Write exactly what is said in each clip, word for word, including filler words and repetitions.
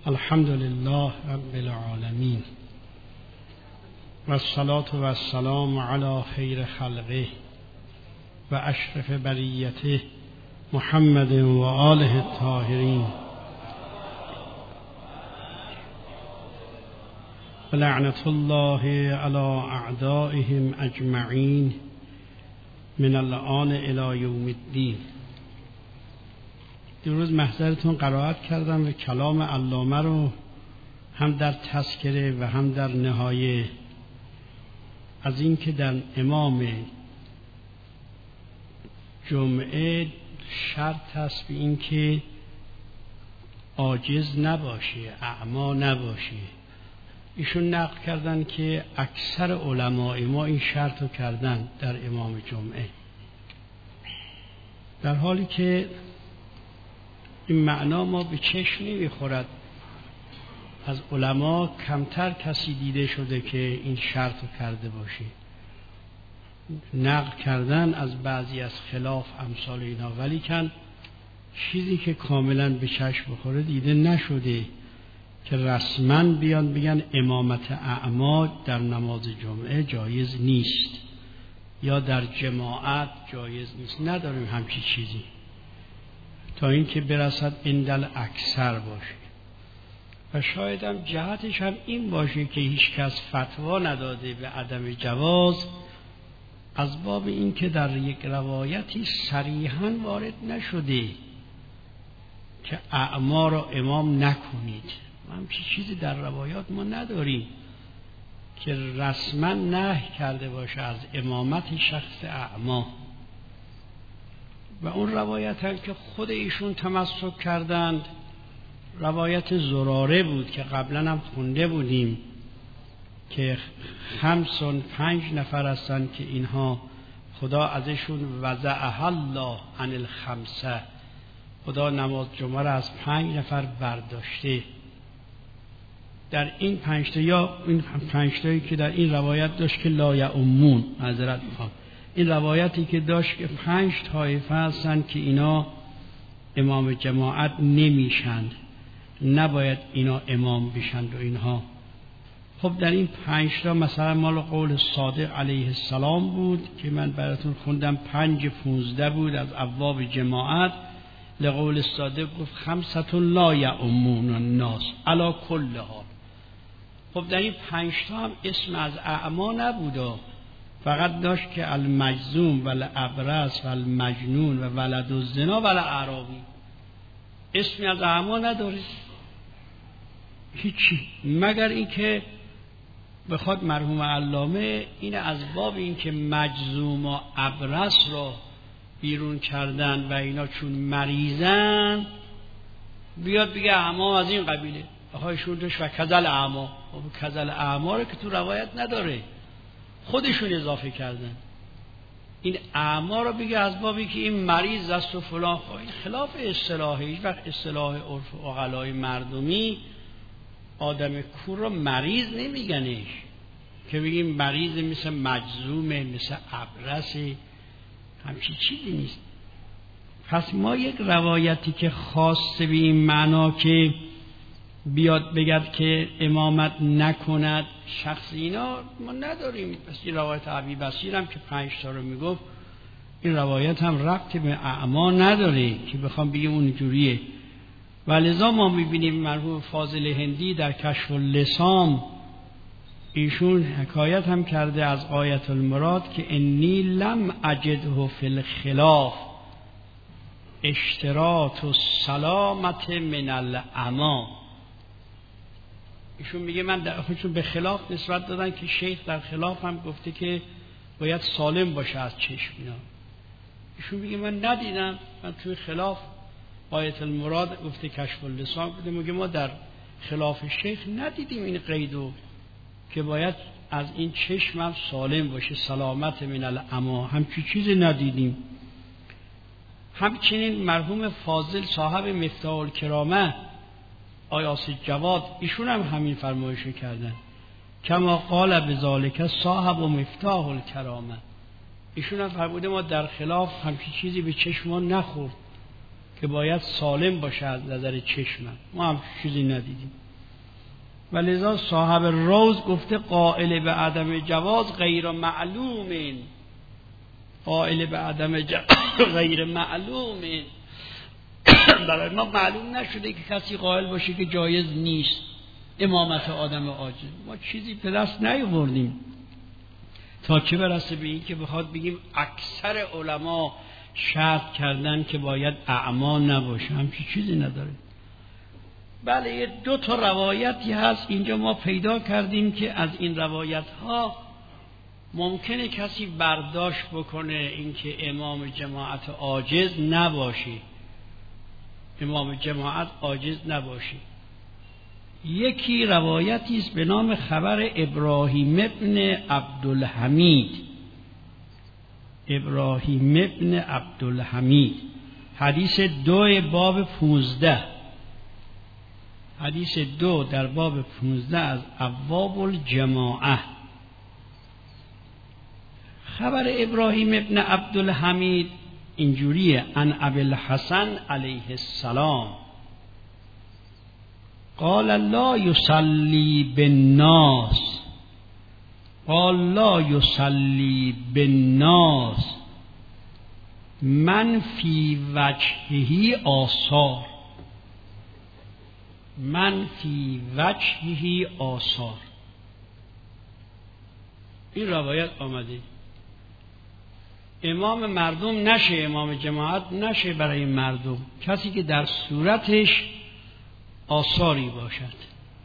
الحمد لله رب العالمين والصلاة والسلام على خير خلقه وأشرف بريته محمد وآله الطاهرين ولعنة الله على أعدائهم أجمعين من الآن إلى يوم الدين. دیروز محضرتون قرائت کردم و کلام علامه رو هم در تذکره و هم در نهایه از این که در امام جمعه شرط است به این که عاجز نباشه، اعما نباشه. ایشون نقل کردن که اکثر علمای ما این شرط رو کردن در امام جمعه، در حالی که این معنا ما به چشم نمیخورد. از علما کمتر کسی دیده شده که این شرط رو کرده باشه. نقل کردن از بعضی از خلاف امثال اینا، ولی کن چیزی که کاملا به چشم بخوره دیده نشده که رسما بیان بگن امامت اعما در نماز جمعه جایز نیست یا در جماعت جایز نیست. نداریم همچی چیزی تا اینکه برسد اندل اکثر باشه. و شاید هم جهتش هم این باشه که هیچ کس فتوا نداده به عدم جواز، از باب این که در یک روایتی صریحاً وارد نشده که اعما را امام نکنید. همچی چیزی در روایات ما نداریم که رسما نهی کرده باشه از امامت شخص اعما. و اون روایت هم که خود ایشون تمسک کردند روایت زراره بود که قبلا هم خونده بودیم که خمسون پنج نفر هستن که اینها خدا ازشون وضعها الله عن الخمسه، خدا نماز جمعه را از پنج نفر برداشته. در این پنج تا یا این پنج تایی که در این روایت داشت که لا یؤمون، معذرت میخوام، این روایتی که داشت که پنج طایفه هستن که اینا امام جماعت نمیشند، نباید اینا امام بشند و اینها. خب در این پنج تا مثلا مال قول صادق علیه السلام بود که من براتون خوندم، پنج پونزده بود از ابواب جماعت. لقول صادق گفت خمستون لا یؤمون الناس علی کل حال. خب در این پنج تا هم اسم از اعما نبودا، فقط داشت که المجذوم و الابرص و المجنون و ولد الزنا و الاعرابی. اسمی از اعما نداره هیچی، مگر این که بخواد مرحوم علامه این از باب این که مجذوم و ابرص را بیرون کردن و اینا چون مریضن بیاد بگه اعما از این قبیله. آخایشون داشت و کذل اعما، و کذل اعما رو که تو روایت نداره، خودشون اضافه کردن. این اعما رو بگه از بابی که این مریض است و فلان. خواهی خلاف اصطلاحی. هیچ وقت اصطلاح عرف و عقلای مردمی آدم کور رو مریض نمیگنش که بگیم مریض مثل مجذومه، مثل ابرصه، همچی چیزی نیست. پس ما یک روایتی که خاصه به این معنا که بیاد بگد که امامت نکند شخص، اینا ما نداریم. پس این روایت ابی بصیر هم که پنج تا رو میگفت، این روایت هم ربطی به اعما نداره که بخوام بگیم اون جوریه. و لذا ما میبینیم مرحوم فاضل هندی در کشف اللسان ایشون حکایت هم کرده از آیت المراد که انی لم اجده فی الخلاف اشتراط السلامت من العما. ایشون میگه من در خودشون به خلاف نسبت دادن که شیخ در خلاف هم گفته که باید سالم باشه از چشم اینا. ایشون میگه من ندیدم، من توی خلاف آیت المراد گفته کشف اللسان بوده، میگه ما در خلاف شیخ ندیدیم این قیدو که باید از این چشم هم سالم باشه، سلامت من العما، همچی چیزی ندیدیم. همچنین مرحوم فاضل صاحب مفتاح الکرامه آیاس جواد ایشون هم همین فرمایشو کردن، کما قال بذالک صاحب و مفتاح الکرامه. ایشون هم فرموده ما در خلاف همچی چیزی به چشم ما نخورد که باید سالم باشه از نظر چشمم، ما هم چیزی ندیدیم. و لذا صاحب روز گفته قائل به عدم جواز غیر معلوم، قائل به عدم جواز غیر معلوم. برای ما معلوم نشده که کسی قائل باشه که جایز نیست امامت آدم عاجز. ما چیزی به دست نیاوردیم تا چه برسه به این که بخواد بگیم اکثر علما شرط کردن که باید اعما نباشه، همچین چیزی نداره. بله یه دو تا روایتی هست اینجا ما پیدا کردیم که از این روایت ها ممکنه کسی برداشت بکنه اینکه امام جماعت عاجز نباشه، امام جماعت عاجز نباشه. یکی روایتی است به نام خبر ابراهیم ابن عبدالحمید، ابراهیم ابن عبدالحمید، حدیث دو باب پونزده، حدیث دو در باب پونزده از ابواب الجماعه. خبر ابراهیم ابن عبدالحمید اینجوریه: ان ابوالحسن علیه السلام قال لا یصلی بالناس، قال لا یصلی بالناس من فی وجهه آثار، من فی وجهه آثار. این روایت آمده امام مردم نشه، امام جماعت نشه برای مردم، کسی که در صورتش آثاری باشد.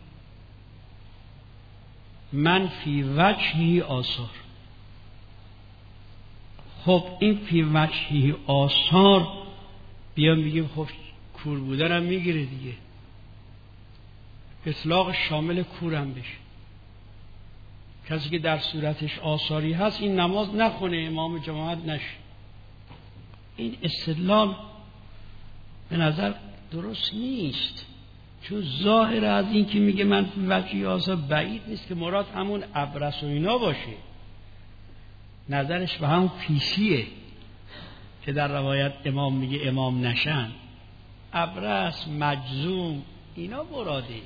من فی وجهه آثار. خب این فی وجهه آثار بیان بگیم خب کور بودن هم میگیره دیگه، اطلاق شامل کورم بشه. کسی که در صورتش آثاری هست این نماز نخونه، امام جماعت نشه. این استدلال به نظر درست نیست، چون ظاهر از این که میگه من فی وجهه آثار بعید نیست که مراد همون ابرص و اینا باشه. نظرش به همون پیسیه که در روایت امام میگه امام نشن، ابرص، مجذوم، اینا مراده.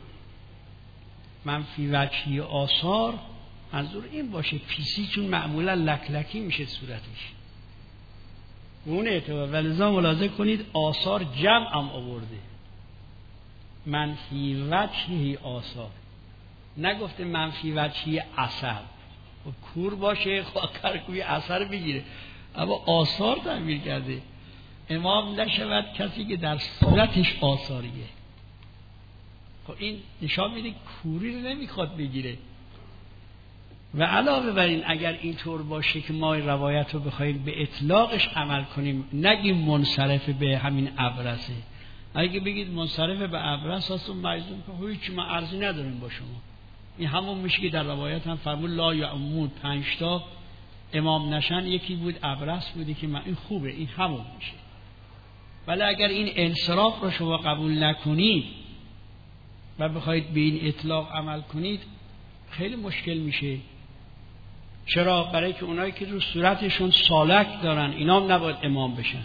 من فی وجهه آثار منظور این باشه پیسی، چون معمولا لکلکی میشه صورتش اون اعتبار. ولذا ملاحظه کنید آثار جمع هم آورده، من فی وجهه آثار، نگفته من فی وجهه اثر. خب کور باشه خاکر کوی اثر بگیره، اما آثار تعبیر کرده. امام نشود کسی که در صورتش آثاریه. خب این نشان میده کوری رو نمیخواد بگیره. و علاوه بر این اگر اینطور باشه که ما این روایت رو بخوایم به اطلاقش عمل کنیم، نگیم منصرف به همین ابرصه، اگه بگید منصرف به ابرص هست و مجزوم که هیچ ما عرضی نداریم با شما، این همون میشه که در روایت هم فرمود لا یعمود پنج تا امام نشن، یکی بود ابرص بودی که من این خوبه، این همون میشه. ولی اگر این انصراف رو شما قبول نکنید و بخواید به این اطلاق عمل کنید خیلی مشکل میشه. چرا؟ برای که اونایی که رو صورتشون سالک دارن اینام نباید امام بشن،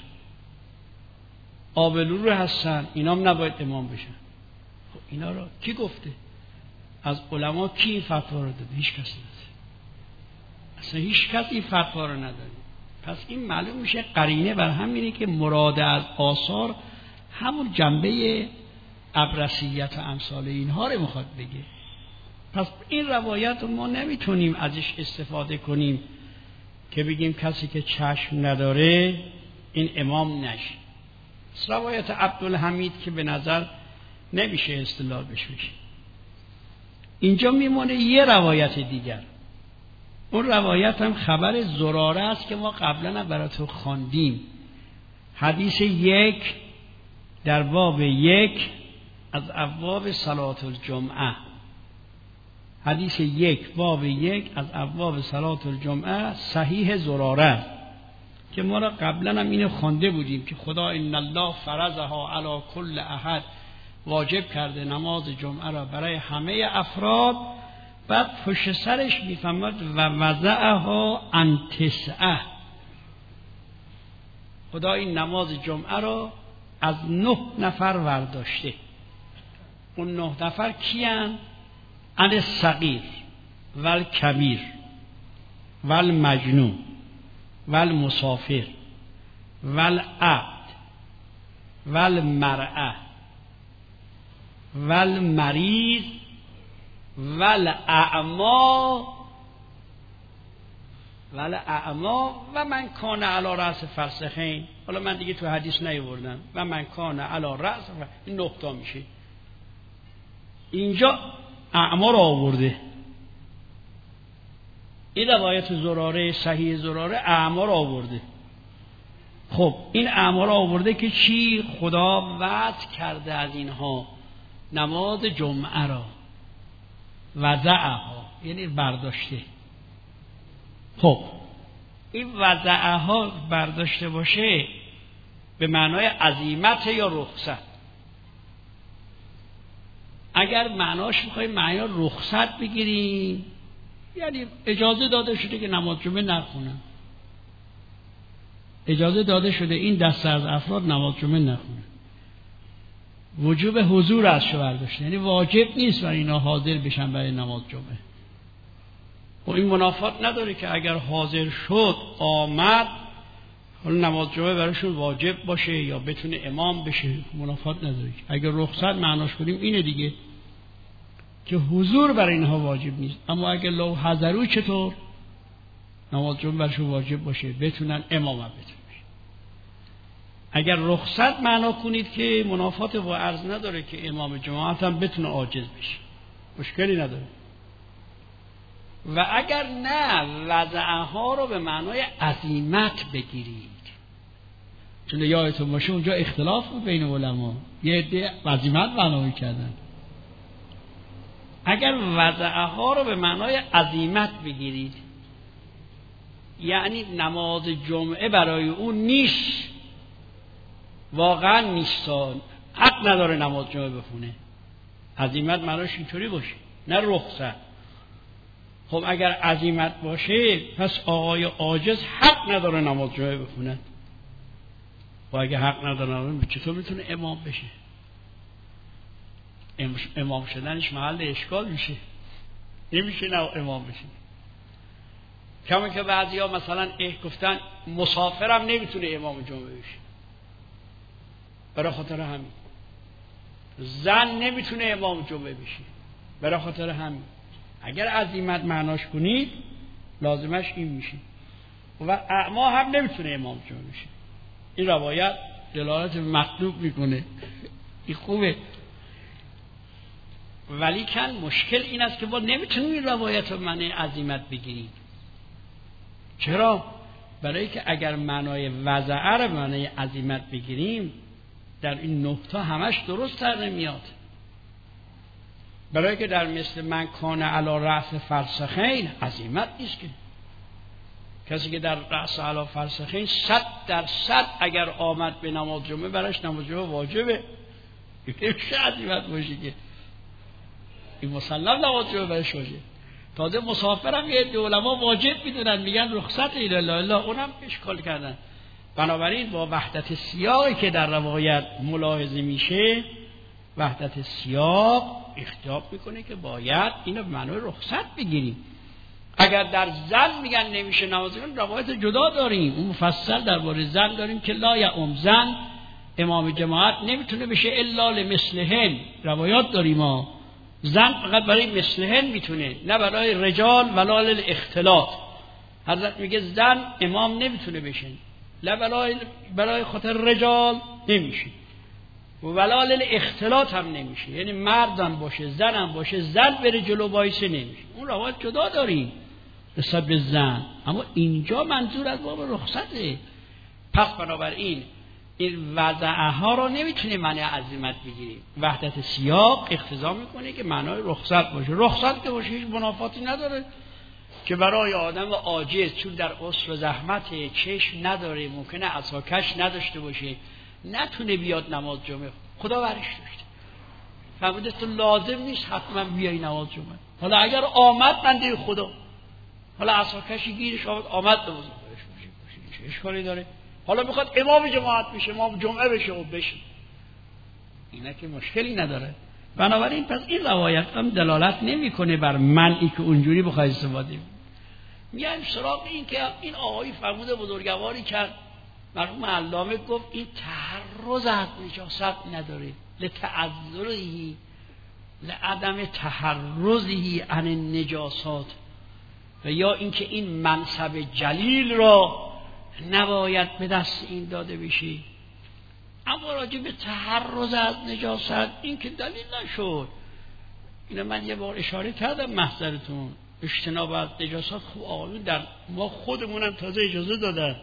آبلو رو هستن اینام نباید امام بشن. خب اینا رو کی گفته؟ از علما کی این فتوا رو داده؟ هیچ کسی نداره، اصلا هیچ کسی این فتوا رو نداره. پس این معلوم میشه قرینه بر همینه که مراد از آثار همون جنبه ابرصیت و امثال اینها رو میخواد بگه. پس این روایت رو ما نمیتونیم ازش استفاده کنیم که بگیم کسی که چشم نداره این امام نشه. روایت عبدالحمید که به نظر نمیشه استدلال بشه. اینجا میمونه یه روایت دیگر، اون روایت هم خبر زراره است که ما قبلا هم براتون خواندیم. حدیث یک در باب یک از ابواب صلات الجمعه، حدیث یک باب یک از ابواب صلات الجمعه صحیح زراره که ما را قبلا هم اینو خوانده بودیم که خدا ان الله فرضها علی کل احد، واجب کرده نماز جمعه را برای همه افراد. بعد پشت سرش میفهمد و وضعها عن تسعه، خدا این نماز جمعه را از نه نفر ورداشته. اون نه نفر کیان؟ عن الصغیر و الکبیر و المجنون و المسافر و العبد و المرأة و المریض و الاعمی و الاعمی و من کان علی رأس فرسخین. حالا من دیگه تو حدیث نیاوردم. و من کان علی رأس، این نه تا میشه. اینجا اعما رو آورده. این روایت زراره، صحیح زراره اعما رو آورده. خب این اعما رو آورده که چی؟ خدا وعد کرده از اینها نماز جمعه را وضعها، یعنی برداشته. خب این وضعها برداشته باشه به معنای عزیمت یا رخصت. اگر معناش میخوایم معنی رخصت بگیریم، یعنی اجازه داده شده که نماز جمعه نخونن، اجازه داده شده این دسته از افراد نماز جمعه نخونن. وجوب حضور ازش برداشته، یعنی واجب نیست برای اینا حاضر بشن برای نماز جمعه. و این منافات نداره که اگر حاضر شد آمد، حالا نماز جمعه برایشون واجب باشه یا بتونه امام بشه، منافات نداره. اگر رخصت معناش کنیم اینه دیگه، که حضور برای اینها واجب نیست. اما اگر لو حضرو چطور؟ نماز جمعه برایشون واجب باشه، بتونن امامت بتونن. اگر رخصت معنا کنید که منافات با عرض نداره که امام جماعت هم بتونه عاجز بشه، مشکلی نداره. و اگر نه، وضعها رو به معنای عزیمت بگیرید. چون یادتون باشه اونجا اختلاف بود بین علما، یه عده عزیمت معنا می‌کردن. اگر وضعها رو به معنای عزیمت بگیرید، یعنی نماز جمعه برای اون نیست، واقعا نیستان، حق نداره نماز جمعه بخونه. عزیمت معناش اینطوری باشه، نه رخصت. خب اگر عزیمت باشه، پس آقای عاجز حق نداره نماز جمعه بخونه. و اگر حق نداره، چطور میتونه امام بشه؟ امام شدنش محل اشکال میشه، نمیشه نه امام بشه. کما که بعضی ها مثلا اه گفتن مسافرم نمیتونه امام جمعه بشه، برای خاطر همین. زن نمیتونه امام جمعه بشه، برای خاطر همین. اگر عزیمت معناش کنید، لازمش این میشه. و اعما هم نمیتونه امام جمعه بشه. این روایت دلالت مطلوب میکنه، این خوبه. ولی کن مشکل این است که ما نمیتونیم این روایت رو معنی عزیمت بگیریم. چرا؟ برای که اگر معنای وضعه رو معنی عزیمت بگیریم، در این نکته همش درست تر نمیاد. برای که در مثل من کان علی رأس فرسخین عزیمت نیست که. کسی که در رأس علی فرسخین صد در صد اگر آمد به نماز جمعه، برایش نماز جمعه واجبه. این چه عزیمت باشه که این مسلم نماز جمعه برایش واجبه. تازه مسافرم یه عده علما واجب میدونن، میگن رخصت الا الله، اونم اشکال کردن. بنابراین با وحدت سیاقی که در روایت ملاحظه میشه، وحدت سیاق اختیار میکنه که باید اینو به معنای رخصت بگیریم. اگر در زن میگن نمیشه نماز جمعه، روایت جدا داریم، اون مفصل درباره زن داریم که لا یعم، زن امام جماعت نمیتونه بشه الا لمثلهن. روایات داریم ما زن فقط برای مثلهن میتونه، نه برای رجال ولا للاختلاط. حضرت میگه زن امام نمیتونه بشه، لا برای برای خاطر رجال نمیشه و ولا للاختلاط هم نمیشه، یعنی مردم باشه زنم باشه، زن بره جلو وایسه نمیشه. اون روایت جدا داریم نسبت به زن، اما اینجا منظور از باب رخصته. پس بنابراین این وضعه ها رو نمیتونیم معنی عزیمت بگیریم. وحدت سیاق اقتضا میکنه که معنای رخصت باشه. رخصت که باشه هیچ منافاتی نداره که برای آدم عاجز، چون در عسر و زحمت چشم نداره، ممکنه عصاکش نداشته باشه، نتونه بیاد نماز جمعه، خدا برش داشته فرموده تو لازم نیست حتما بیای نماز جمعه. حالا اگر آمد بنده خدا، حالا عصاکشی گیرش آمد آمد نماز برش باشه، چه اشکالی داره؟ حالا میخواد امام جماعت بشه، امام جمعه بشه و بشه، اینا که مشکلی نداره. بنابراین پس این روایت هم دلالت نمیکنه بر منعی که اونجوری بخوای استفاده. میایم سراغ این که این آقای فرمود بزرگواری کرد، مرحوم علامه گفت این تحرز از نجاست نداره، لتعذرهی لعدم تحرزهی عن النجاسات، و یا اینکه این منصب جلیل را نباید به دست این داده بشه. اما راجع به تحرز از نجاست این که دلیل نشد. اینا من یه بار اشاره کردم محضرتون، اجتناب از نجاست خوب آقایون در ما خودمونم تازه اجازه دادن.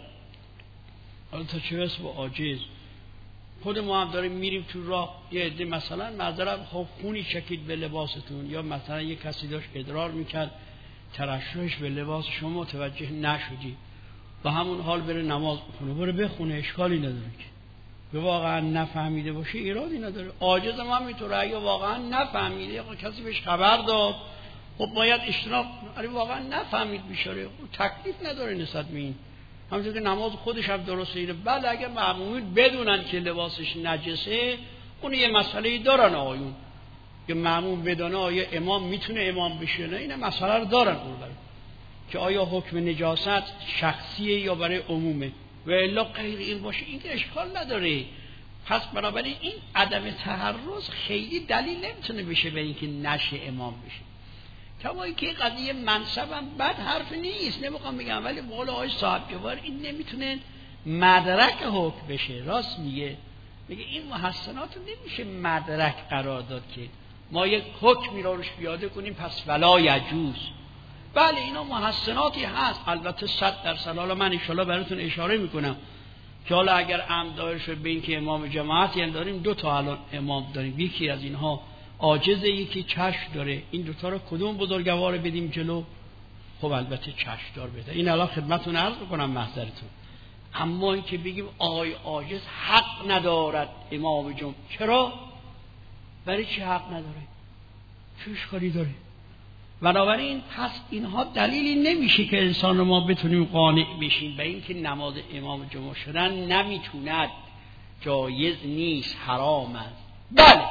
حالا تا چه رسه با عاجز خود ما هم داریم میریم تو راه، یه عده مثلا معذرت خب خونی چکید به لباستون، یا مثلا یه کسی داشت ادرار میکرد ترشحش به لباس شما متوجه نشدی، با همون حال بره نماز بخونه، بره بخونه، اشکالی نداره که به واقعا نفهمیده باشه ایرادی نداره. عاجز هم همینطوره، اگه واقعا نفهمیده کسی بهش خبر داد خب باید اجتناب کنه. اگه واقعا نفهمید بیچاره تکلیف نداره نسبت به این، همونطور که نماز خودش هم درسته اینه. بله اگه مأمومین بدونن که لباسش نجسه اون یه مسئله دارن آقایون، که مأموم بدونه آیا امام میتونه امام بشه نه، این مسئله رو دارن اون برای که آیا حکم نجاست شخصیه یا برای عمومه، و الا غیر این باشه این که اشکال نداره. پس بنابراین این عدم تحرز خیلی دلیل نمیتونه بشه به اینکه نشه امام بشه. کما اینکه قضیه منصبم بد حرف نیست، نمیخوام بگم، ولی قول آقای صاحب جوار این نمیتونه مدرک حکم بشه. راست میگه، میگه این محسنات رو نمیشه مدرک قرار داد که ما یک حکمی رو روش پیاده کنیم پس ولا یجوز. بله اینا محسناتی هست، البته صد درصد. حالا من انشالله براتون اشاره میکنم که حالا اگر عمد دایر شد به این که امام جماعت یعنی داریم دو تا الان امام داریم، یکی از اینها عاجزه یکی چشم داره، این دوتا رو کدوم بزرگوار بدیم جلو؟ خب البته چشم دار بده. این الان خدمتون عرض بکنم محضرتون. اما این که بگیم آقای عاجز حق ندارد امام جمعه، چرا؟ برای چی حق نداره؟ چه اشکالی داره؟ بنابراین پس اینها دلیلی نمیشه که انسان رو ما بتونیم قانع بشیم به این که نماز امام جمعه شدن نمیتوند، جایز نیست، حرام است. بله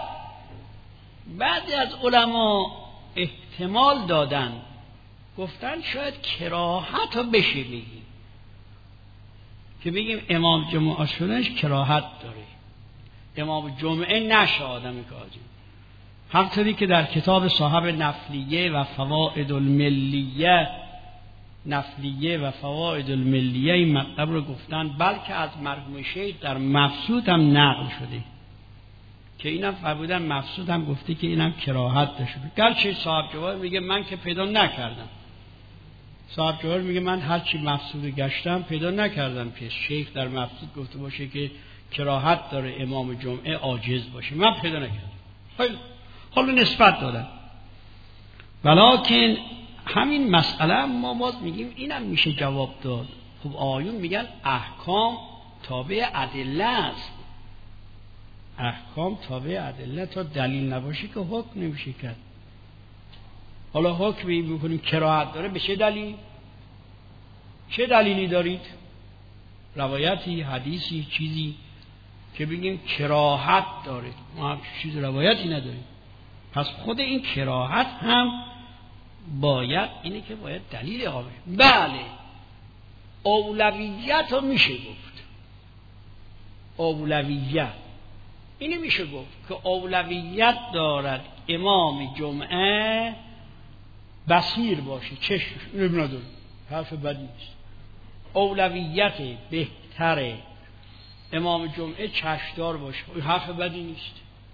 بعضی از علما احتمال دادن، گفتن شاید کراهت رو بشه بگیم، که بگیم امام جمعه شدنش کراهت داره، امام جمعه نشه آدم کاجی. همطوری که در کتاب صاحب نفلیه و فوائد الملیه نفلیه و فوائد الملیه این مطلب رو گفتن، بلکه از مرحوم شیخ در مبسوط هم نقل شده که اینم فرمودن مبسوط هم گفته که اینم کراهت داشته. گرچه صاحب جواهر میگه من که پیدا نکردم، صاحب جواهر میگه من هرچی مبسوط گشتم پیدا نکردم که شیخ در مبسوط گفته باشه که کراهت داره امام جمعه عاجز باشه، من پیدا نکردم. خیلی حالا نسبت دادن، ولیکن همین مسئله ما باز میگیم اینم میشه جواب داد. خب آیون میگن احکام تابع ادله است، احکام تابع ادله، تا دلیل نباشه که حکم نمیشه کرد. حالا حکمی میکنیم کراهت داره، به چه دلیل؟ چه دلیلی دارید؟ روایتی، حدیثی، چیزی که بگیم کراهت داره؟ ما هم چیز روایتی نداریم. پس خود این کراهت هم باید اینه که باید دلیل اقامه. بله اولویت رو میشه گفت، اولویت اینه میشه گفت که اولویت دارد امام جمعه بصیر باشه، چشم نداره، حرف بدی نیست. اولویت بهتره امام جمعه چشمدار باشه، حرف بدی نیست.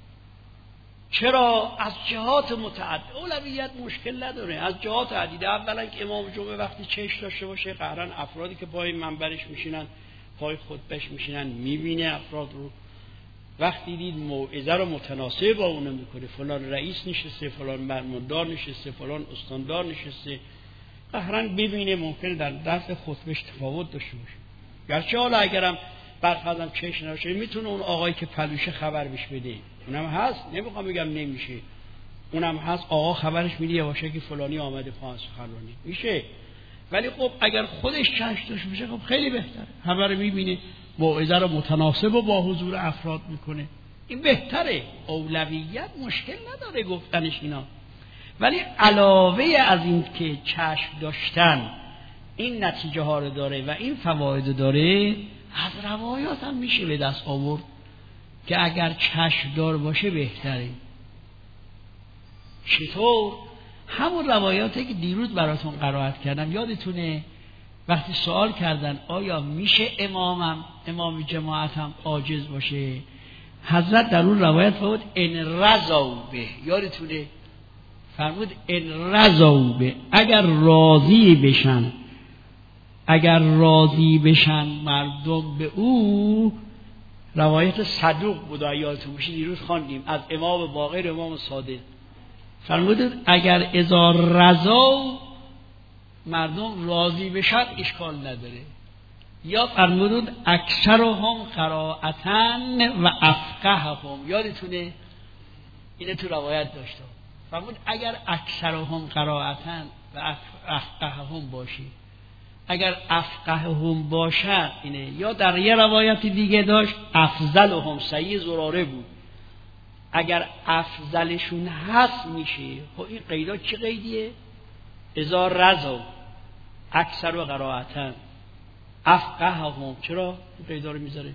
چرا؟ از جهات متعدد اولویت مشکل نداره، از جهات عدیده. اولا که امام جمعه وقتی چشم داشته باشه قهرن افرادی که پای منبرش میشینن، پای خطبهش میشینن، میبینه افراد رو، وقتی دید موعظه رو متناسب با اون میکنه، فلان رئیس نشسته، فلان فرماندار نشسته، فلان استاندار نشسته، قهرن ببینه ممکنه در درس خطبهش تفاوت داشته باشه. گرچه حالا اگرم برخوادم چشم نشه میتونه اون آقایی که پلوشه خبر بهش بده، اونم هست، نمیخوام بگم نمیشه، اونم هست، آقا خبرش میده باشه که فلانی آمده پاس خلوانی میشه. ولی خب اگر خودش چشم داشته باشه خب خیلی بهتره، خبر میبینه، موعظه رو متناسب و با حضور افراد میکنه. این بهتره، اولویت مشکل نداره گفتنش اینا. ولی علاوه از این که چشم داشتن این نتیجه ها رو داره و این فواید داره، از روایات هم میشه به دست آورد که اگر چشم دار باشه بهتره. چطور؟ همون روایاتی که دیروز براتون قرائت کردم یادتونه؟ وقتی سوال کردن آیا میشه امامم امام جماعتم عاجز باشه، حضرت در اون روایت فرمود ان رضوا به، یادتونه؟ فرمود ان رضوا به، اگر راضی بشن اگر راضی بشن مردم به او. روایت صدوق بود، یادتون باشه دیروز خواندیم از امام باقر امام صادق. فرمود اگر اذا رضوا مردم راضی بشن اشکال نداره. یا فرمود اکثرهم قرائتن و افقههم، یادتونه؟ اینه تو روایت داشته. فرمود اگر اکثرهم قرائتن و افقههم باشی، اگر افقههم باشد اینه. یا در یه روایت دیگه داشت افضلهم، صحیح زراره بود، اگر افضلشون هست میشه. خب این قیدا چه قیدیه؟ اذا رضوا اکثر و قرائتن افقههم. چرا این قیدا رو میذاره؟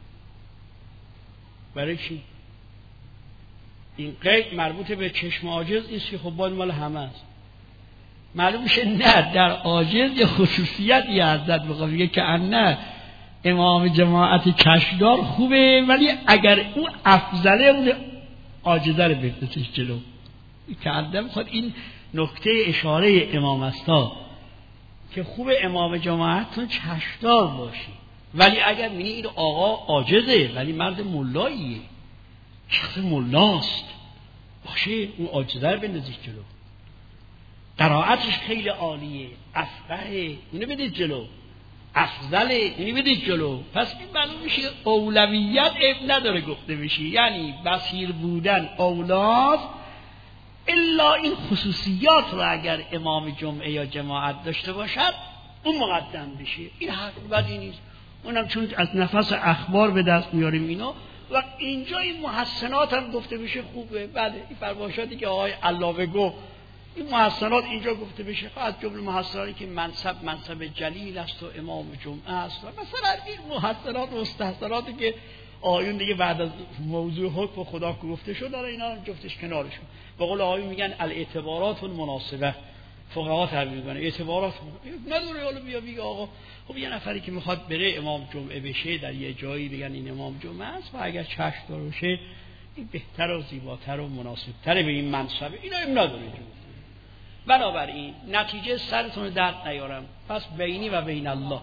برای چی؟ این قید مربوط به چشم عاجز نیست که خب باید مال همه است. معلوم میشه نه، در عاجز یه خصوصیتی حضرت بخواه میگه که نه امام جماعت کشدار خوبه، ولی اگر اون افضله اون عاجزه رو بردتش جلو. که عدم خود این نکته اشاره امام استا که خوب امام جماعتتون چشدار باشی، ولی اگر میگه این آقا عاجزه ولی مرد ملاییه، شخص ملاست باشه، اون عاجزه رو بندازیش جلو. قرائتش خیلی عالیه، افقهه، اینو بدید جلو. افضله، اینو بدید جلو. پس این معلوم میشه اولویت عیب نداره گفته بشه، یعنی بصیر بودن اولاست، الا این خصوصیات رو اگر امام جمعه یا جماعت داشته باشد اون مقدم بشه. این حرف بدی نیست. اونم چون از نفس اخبار به دست میاریم اینا، و اینجا این محسنات هم گفته بشه خوبه. بله این فرمایشاتی که آقای علاوه گفت، این محسنات اینجا گفته بشه، از جمله محسناتی که منصب منصب جلیل است و امام جمعه است، و مثلا این محسنات و مستحسناتی که آیون دیگه بعد از موضوع حکم خدا گفته شد داره، اینا هم جفتش کنارشون. به قول آیون میگن الاعتبارات المناسبه، فقها تعبیر میکنن اعتبارات نداره. حالا بیا میگه آقا خب یه نفری که میخواد بره امام جمعه بشه در یه جایی بگن این امام جمعه است و اگر چشم دار باشه این بهتر و زیباتر و مناسبتر به این منصبه، اینا هم نداره. بنابراین نتیجه سرتون درد نیارم، پس بینی و بین الله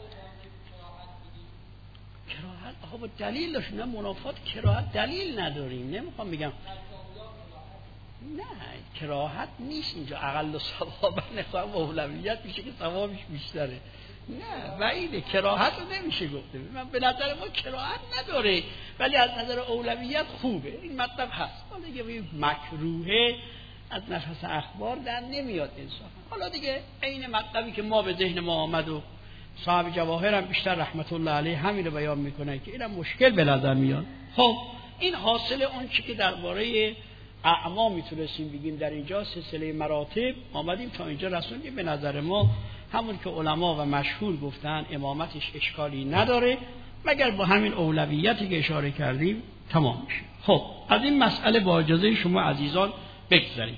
کراهت. آها با دلیل داشت، نه منافات کراهت دلیل نداریم. نمیخوام بگم نه کراهت نیست اینجا، اقل ثوابا نخواهم اولویت میشه که ثوابش بیشتره. نه بعیده، کراهت رو نمیشه گفته. من به نظر ما کراهت نداره، ولی از نظر اولویت خوبه. این مطلب هست. حالا دیگه مکروهه از نفس اخبار در نمیاد انصافا. حالا دیگه این مطلبی که ما به ذهن ما آمد و صاحب جواهر هم بیشتر رحمت الله علیه همین رو بیان میکنه که اینم مشکل به نظر میاد. خب این حاصل اون چی که درباره اعما میتونستیم بگیم در اینجا سلسله مراتب آمدیم تا اینجا رسوندیم. به نظر ما همون که علما و مشهور گفتن امامتش اشکالی نداره، مگر با همین اولویتی که اشاره کردیم تمام میشه. خب از این مسئله با اجازه شما عزیزان بگذاریم.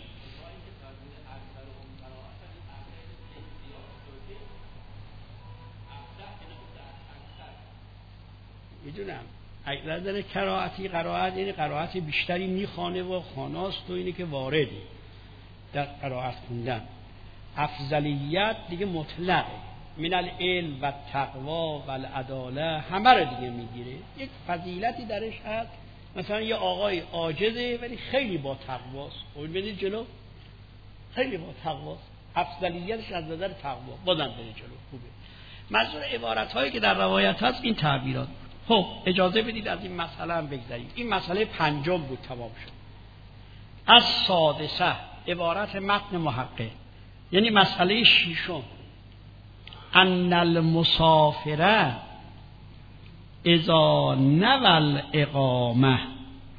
میدونم اگر داره قرائتی قرائت یعنی قرائت بیشتری میخوانه و خاناست و اینه که واردی در قرائت خوندن. افضلیت دیگه مطلقه، من العلم و تقوا و العداله همه رو دیگه میگیره. یک فضیلتی درش هست، مثلا یه آقای عاجزه ولی خیلی با تقواست، اون بدید جلو خیلی با تقواست، افضلیتش از نظر تقوا بازم بره جلو خوبه. منظور عبارت هایی که در روایت هست این تعبیرات. خب اجازه بدید از این مسئله هم بگذاریم. این مسئله پنجم بود، تمام شد. از سادسه عبارت متن محقق، یعنی مسئله ششم، ان المسافر اذا نوى الاقامه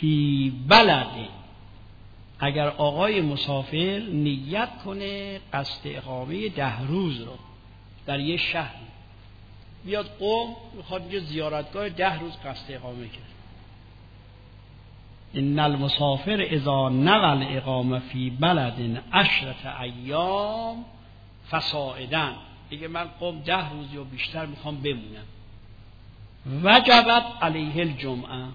فی بلد، اگر آقای مسافر نیت کنه قصد اقامه ده روز رو در یه شهر، بیاد قم میخواد یه زیارتگاه ده روز قصد اقامه کرد. ان المسافر اذا نوى الاقامه فی بلد عشرة ایام فصاعدا، دیگه من قم ده روز یا بیشتر میخوام بمونم، وجبت علیه الجمعه،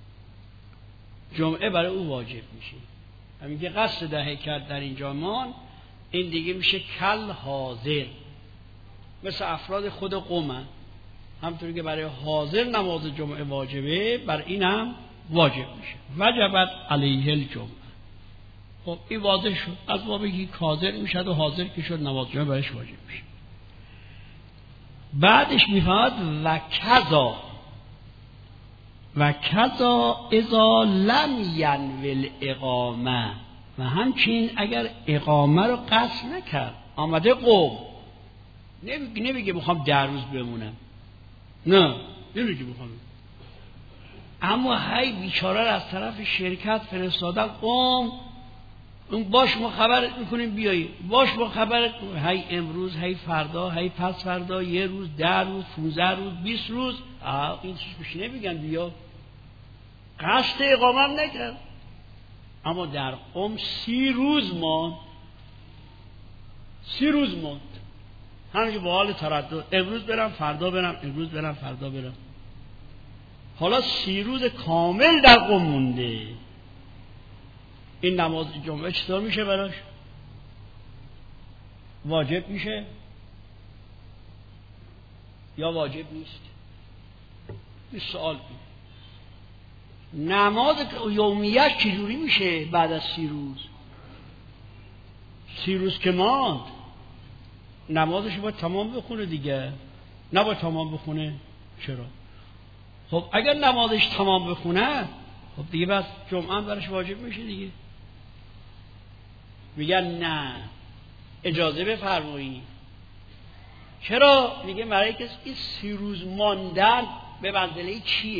جمعه برای او واجب میشه. همین که قصد دهه کرد در اینجا مان، این دیگه میشه کل حاضر، مثل افراد خود قم، همطوری که برای حاضر نماز جمعه واجبه، بر این هم واجب میشه. وجبت علیه الجمعه. خب این واضح شد، از بابی که حاضر میشد و حاضر که شد نماز جمعه برایش واجب میشه. بعدش میفهمد و کذا و کذا اذا لم ینوی الاقامه، و همچنین اگر اقامه رو قصد نکرد، آمده قم، نمیگه نمیگه میخوام ده روز بمونم، نه نمیگه میخوام، اما هی بیچاره رو از طرف شرکت فرستادن قم، اون باش ما خبرت میکنیم بیایی، باش ما خبرت، هی امروز هی فردا هی پس فردا، یه روز، ده روز، پونزده روز، بیست روز، آه این چیز بشی نمیگن بیا، قصد اقامه هم نکرد، اما در قم سی روز ماند، سی روز ماند، همینجور با حال تردد، امروز برم فردا برم، امروز برم فردا برم، حالا سی روز کامل در قم مونده. این نماز جمعه چطور میشه براش؟ واجب میشه یا واجب نیست؟ این سوال بود. نماز یومیه چجوری میشه بعد از سی روز؟ سی روز که ماند نمازش باید تمام بخونه دیگه، نباید تمام بخونه. چرا؟ خب اگر نمازش تمام بخونه، خب دیگه بس جمعه براش واجب میشه دیگه. میگن نه، اجازه بفرمایید. چرا؟ میگه برای کسی این سی روز ماندن به منزله چیه؟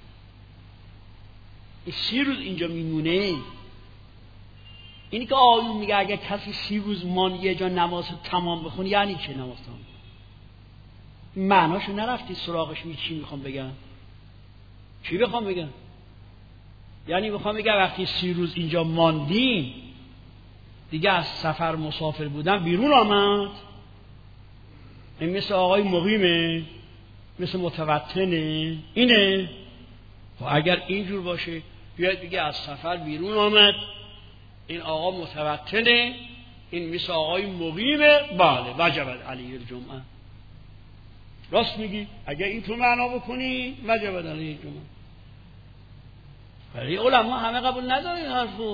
این سی روز اینجا میمونه. اینی که آیون میگه اگر کسی سی روز مان یه جا نماز تمام بخونه، یعنی چه نماز تمام؟ معناشو نرفتی سراغش، می چی میخوام بگم؟ چی بخوام بگم؟ یعنی بخوام بگم وقتی سی روز اینجا ماندیم، دیگه از سفر مسافر بودن بیرون آمد، این مثل آقای مقیمه، مثل متوطنه، اینه. و اگر اینجور باشه بیاید بگه از سفر بیرون آمد، این آقا متوطنه، این مثل آقای مقیمه، بله وجبت علیه الجمعه. راست میگی، اگر این تو معنا بکنی وجبت علیه الجمعه. ولی علما همه قبول ندارن این حرفو،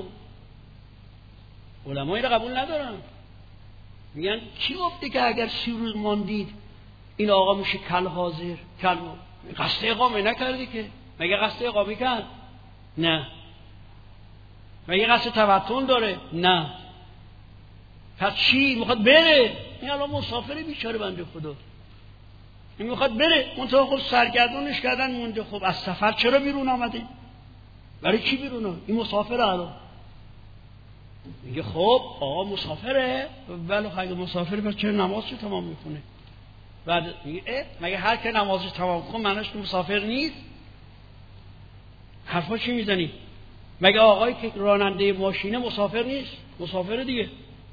علما اینو قبول ندارن. میگن کی گفته که اگر سی روز ماندید این آقا میشه کل حاضر؟ کل قصد اقامه نکردی که، مگه قصد اقامه کرد؟ نه. مگه قصد توطن داره؟ نه. پس چی؟ میخواد بره. این الان مسافری بیچاره بنده خدا، این میخواد بره، منتها خب سرگردونش کردن مونده. خب از سفر چرا بیرون آمده؟ برای چی بیرون آمده؟ این مسافره الان. میگه خب آقا مسافره، ولی اگه مسافره پس چرا نمازش تمام میکنه؟ بعد میگه اه مگه هر که نمازش تمام کنه معناش مسافر نیست؟ حرفا چی میزنی؟ مگه آقایی که راننده ماشینه مسافر نیست؟ مسافر دیگه،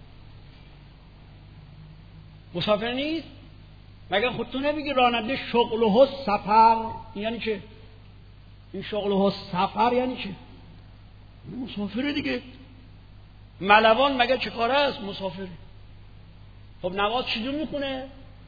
مسافر نیست؟ مگه خودتون نمیگی راننده شغله سفر یعنی چه؟ این شغله سفر یعنی چه؟ مسافر دیگه. ملوان مگه چه کاره است؟ مسافر. خب نماز چجور میکنه؟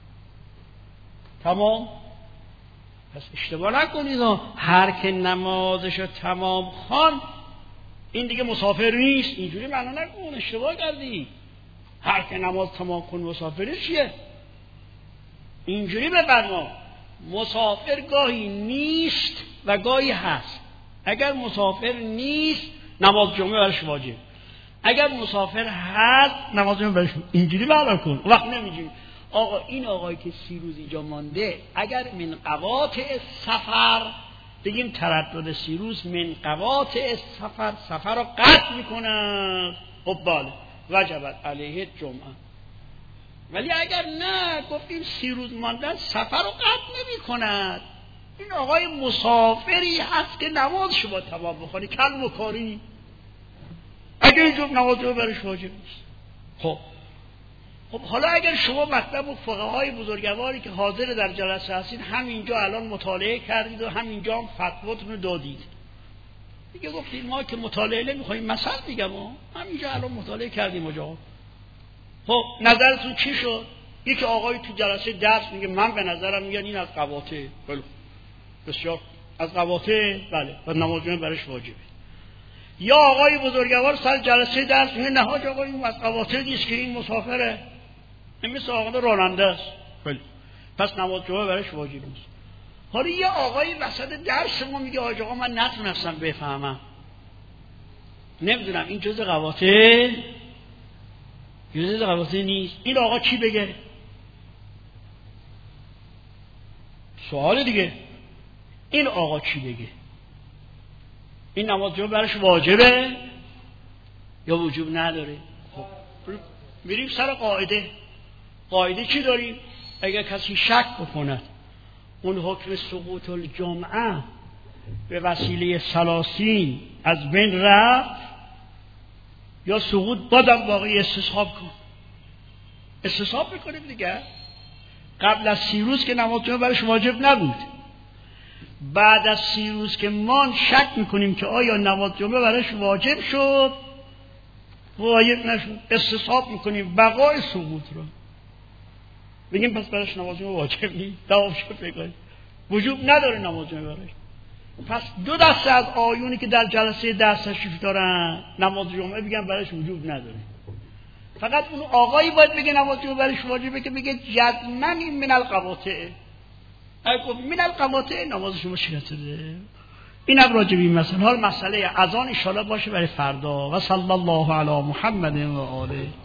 تمام. پس اشتباه نکنید، هر که نمازشو تمام خوان این دیگه مسافر نیست، اینجوری معنا نکن، اشتباه کردی. هر که نماز تمام کن مسافر چیه؟ اینجوری بفرما، مسافر گاهی نیست و گاهی هست. اگر مسافر نیست نماز جمعه برش واجب، اگر مسافر هست نماز جمعه برش، اینجوری معنا کن. وقت نمیگی آقا این آقایی که سی روز اینجا مانده اگر من قواطع سفر بگیم تردد سی روز من قواطع سفر، سفر رو قطع میکنه. خب بله وجبت علیه جمعه. ولی اگر نه گفتیم سی روز ماندن سفر رو قطع نمی کند. این آقای مسافری هست که نماز شما تمام بخوانی کل و کاری، اگر اینجور نماز رو برش واجب نیست. خب خب حالا اگر شما مطلب و فقهای بزرگواری که حاضر در جلسه هستید همینجا الان مطالعه کردید و همینجا هم فتواتون رو دادید، دیگه گفتید ما که مطالعه نمیخوایم، مثلا میگم همینجا الان مطالعه کردیم اجا. خب نظرتون چی شد؟ یکی آقای تو جلسه درس میگه من به نظرم میگن این از قواطع، بله بسیار از قواطع، بله و نماز جمعه برش واجبه. یا آقای بزرگوار سر جلسه درس میگه نه حاج آقا این از قواطع نیست که این مسافره، این مثل آقا راننده است، بله پس نماز جمعه برش واجب نیست. حالا یه آقایی وسط درس ما میگه حاج آقا من نتونستم بفهمم، نمیدونم این جزء قواطع جزء قواطع نیست. این آقا چی بگه؟ سوال دیگه. این آقا چی بگه؟ این نماز جمعه برش واجبه یا وجوب نداره؟ خب میریم سر قاعده. قاعده چی داریم؟ اگر کسی شک بکند اون حکم سقوط الجمعه به وسیله ثلاثین از بین رفت یا سقوط بادم واقعی، استصحاب کن. استصحاب میکنیم دیگه. قبل از سی روز که نماز جمعه برش واجب نبود، بعد از سی روز که ما شک میکنیم که آیا نماز جمعه برش واجب شد واجب نشد، استصحاب میکنیم بقای سقوط رو، بگیم پس برش نماز جمعه واجب نیست، دوام شد بگیم وجوب نداره نماز جمعه برش. پس دو دسته از آیونی که در جلسه درس تشریف دارن نماز جمعه بگن برش وجوب نداره. فقط اون آقایی باید بگه نماز جمعه برش واجبه که بگه جزماً این من القواطع، اگه من القواطع نماز شما شده. این هم راجع به این مسئله. حال مسئله اذان ان شاء الله باشه برای فردا. و صلی الله علی محمد و آله.